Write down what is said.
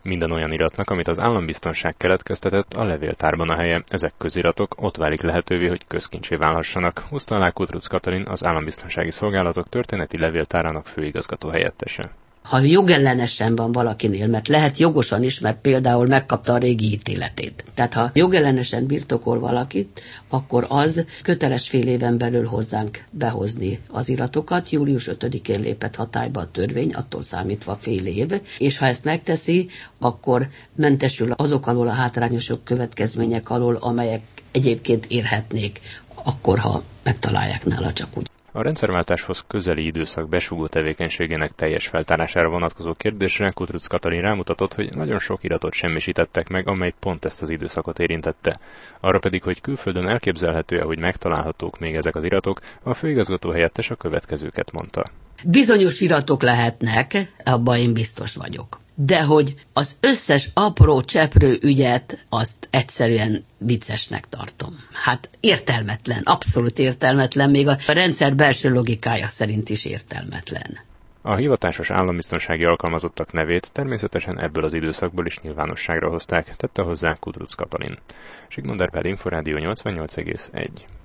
Minden olyan iratnak, amit az állambiztonság keletkeztetett, a levéltárban a helye. Ezek köziratok, ott válik lehetővé, hogy közkincsé válhassanak. Húzta alá Kutrúc Katalin, az Állambiztonsági Szolgálatok történeti levéltárának főigazgató helyettese. Ha jogellenesen van valakinél, mert lehet jogosan is, mert például megkapta a régi ítéletét. Tehát ha jogellenesen birtokol valakit, akkor az köteles fél éven belül hozzánk behozni az iratokat. Július 5-én lépett hatályba a törvény, attól számítva fél év, és ha ezt megteszi, akkor mentesül azok alól a hátrányos következmények alól, amelyek egyébként érhetnék, akkor ha megtalálják nála csak úgy. A rendszerváltáshoz közeli időszak besúgó tevékenységének teljes feltárására vonatkozó kérdésre Kutrúc Katalin rámutatott, hogy nagyon sok iratot semmisítettek meg, amely pont ezt az időszakot érintette. Arra pedig, hogy külföldön elképzelhető-e, hogy megtalálhatók még ezek az iratok, a főigazgató helyettes a következőket mondta. Bizonyos iratok lehetnek, abban én biztos vagyok. De hogy az összes apró cseprő ügyet, azt egyszerűen viccesnek tartom. Hát értelmetlen, abszolút értelmetlen, még a rendszer belső logikája szerint is értelmetlen. A hivatásos állambiztonsági alkalmazottak nevét természetesen ebből az időszakból is nyilvánosságra hozták, tette hozzá Kutrúc Katalin. Sigmond Árpád, Inforádió 88,1.